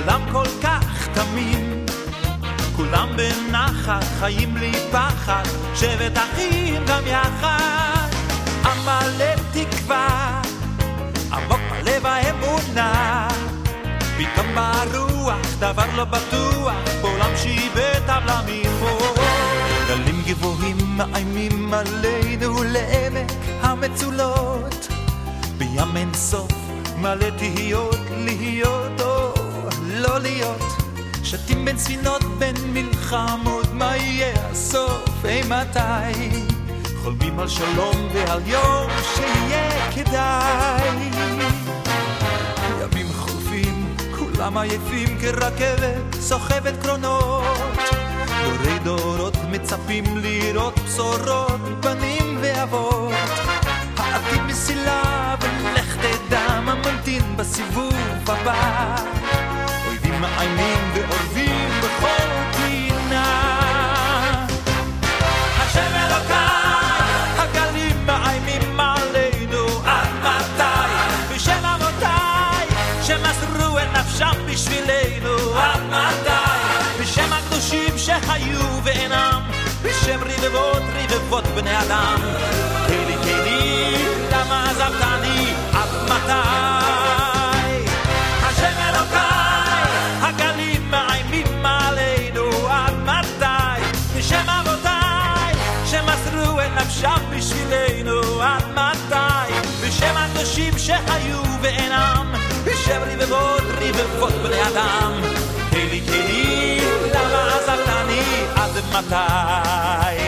עולם כל כך תמים, כולם בנחת, חיים בלי פחד, שבט אחים גם יחד. מלא תקווה, עמוק בלב האמונה, פתאום ברוח דבר לא בטוח, בעולם שיבט הבלמים. גלים גבוהים מאיימים עלינו לעמק המצולות, בים אין סוף מלא תהיות, להיות או לא להיות, שתים בין ספינות בין מלחמות, מה יהיה הסוף אימתי? חולמים על שלום ועל יום שיהיה כדאי. ימים חולפים, כולם עייפים כרכבת סוחבת קרונות, דורי דורות מצפים לראות בשורות, בנים ואבות. העתיד מסילה ולך תדע מה ממתין בסיבוב הבא, אויבים מאיימים ואורבים בכל פינה. השם אלוקיי, הגלים מאיימים עלינו, עד מתי? בשם אבותיי שמסרו את נפשם בשבילנו, עד מתי? בשם הקדושים שהיו ואינם, בשם רבבות בני אדם, כלי למה עזבתני, עד מתי? השם אלוקיי, הגלים מאיימים עלינו, עד מתי? בשם אבותיי שמסרו את נפשם בשבילנו, עד מתי? בשם הקדושים שהיו ואינם, בשם רבבות בני אדם, כלי למה עזבתני, עד מתי?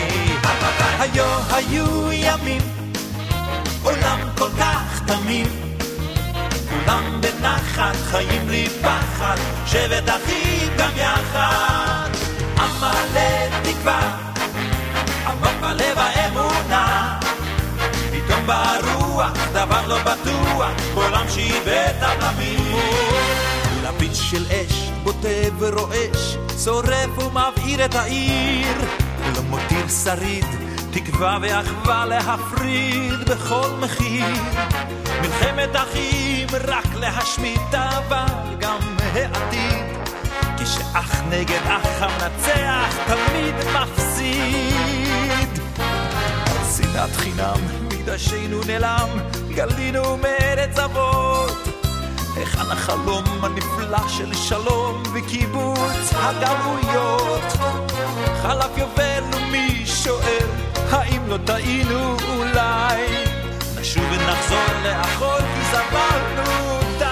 היו ימים, עולם כל כך תמים, כולם בנחת, חיים בלי פחד, שבט אחים גם יחד. מלא תקווה, עמוק בלב האמונה, פתאום ברוח דבר לא בטוח, בעולם שיבט הבלמים. לפיד של אש בוטה ורועש, שורף ומבעיר את העיר, לא מותיר שריד, תקווה ואחווה להפריד בכל מחיר. מלחמת אחים רק להשמיד, אבל גם העתיד, כשאח נגד אח המנצח תמיד מפסיד. שנאת חינם מדשנו נעלם, גלינו מארץ אבות, היכן החלום הנפלא של שלום וקיבוץ הגלויות? חלף יובל ומי שואל, האם לא טעינו אולי? נשוב ונחזור לאחור כי סבלנו די.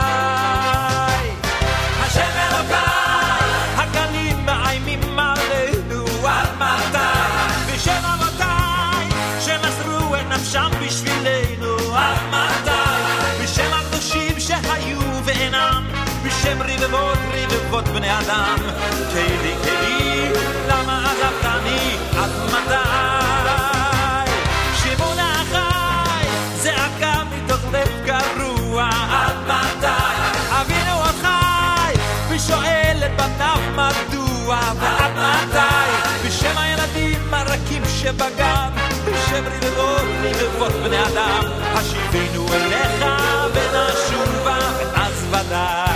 השם אלוקיי, הגלים מאיימים עלינו, עד מתי? בשם אבותיי שמסרו את נפשם בשבילנו, עד מתי? בשם הקדושים שהיו ואינם, בשם רבבות בני אדם, כלי למה עזבתני, עד מתי? שמעון אחי זעקה מתוך לב קרוע, עד מתי? אבינו החי ושואל את בניו מדוע, ועד מתי? בשם הילדים הרכים שבגן, בשם רבבות בני אדם, השיבנו אליך ונשובה, ואז ודאי.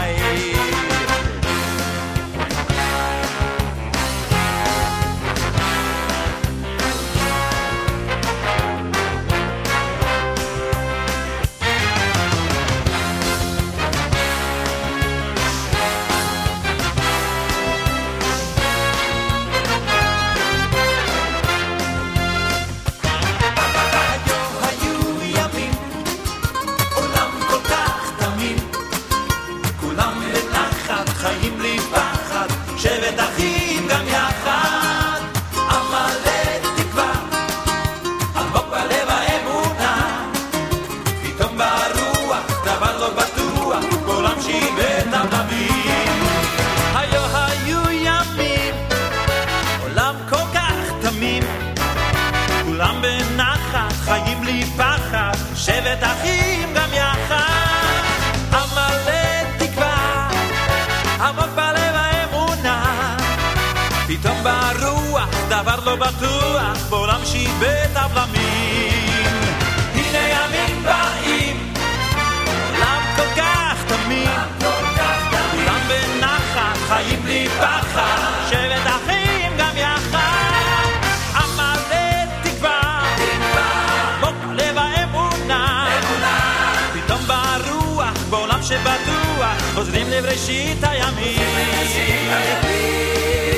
שבט אחים גם יחד, מלא תקווה, עמוק בלב האמונה, פתאום ברוח דבר לא בטוח, בעולם שיבט הבלמים. הנה ימים באים, עולם כל כך תמים, כולם חוזרים לבראשית הימים